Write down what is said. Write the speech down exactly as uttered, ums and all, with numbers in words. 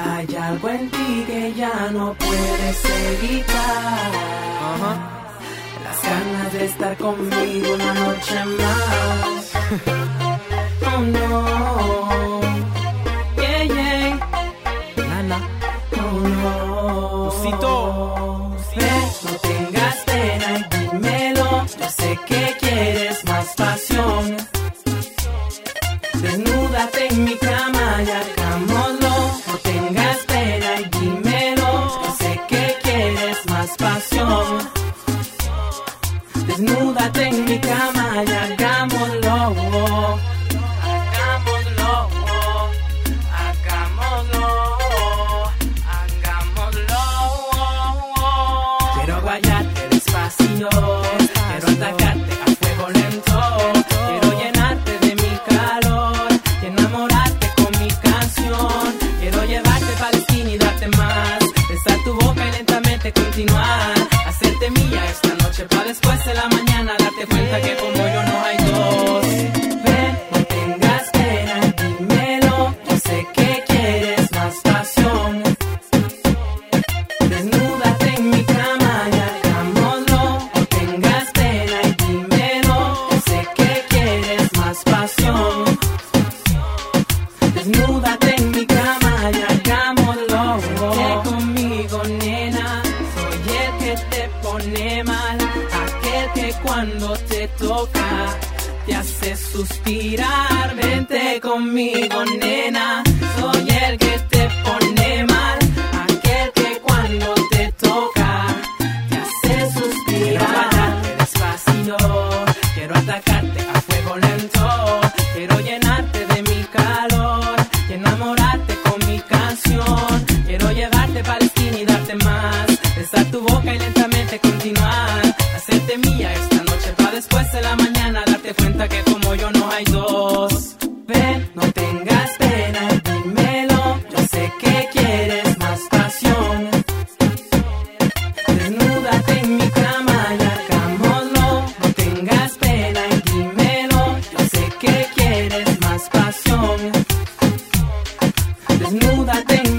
Hay algo en ti que ya no puedes evitar. Ajá. Las ganas de estar conmigo una noche más. Oh no. Yeah, yeah. Nana. Oh no. Usito. Ven, no tengas pena y dímelo. Yo sé que quieres más pasión. Desnúdate en mi cama y hagámoslo. No tengas pena y dímelo. Yo sé que quieres más pasión. Desnúdate en mi cama y hagámoslo. Hagámoslo. Hagámoslo. Hagámoslo. Quiero guayarte despacio. Quiero atacarte a fuego lento. Quiero llenarte de mi calor y enamorarte con mi canción. Quiero llevarte para la esquina y darte más. Besar tu boca y lentamente continuar. Hacerte mía esta noche para después de la mañana darte cuenta que como yo no hay dos. Ven, no tengas pena, dímelo. Yo sé que quieres más pasión. Desnúdate en mi cama y hagámoslo. No tengas pena y dímelo. Yo sé que quieres más pasión. Desnúdate en mi cama y hagámoslo. Vente conmigo, nena. Soy el que te pone mal. Aquel que cuando te toca te hace suspirar. Vente conmigo, nena. Soy el que te pone mal. Aquel que cuando te toca te hace suspirar. Quiero bailarte despacio. Quiero atacarte a fuego lento. Quiero llenarte de mi calor y enamorarte con mi canción. Quiero llevarte para la esquina y darte más. Besar tu boca y lentamente continuar. Hacerte mía esta noche para después de la mañana darte cuenta que como yo no hay dos. Ven, no tengas pena y dímelo. Yo sé que quieres más pasión. Desnúdate en mi cama y hagámoslo. No tengas pena y dímelo. Yo sé que quieres más pasión. Desnúdate en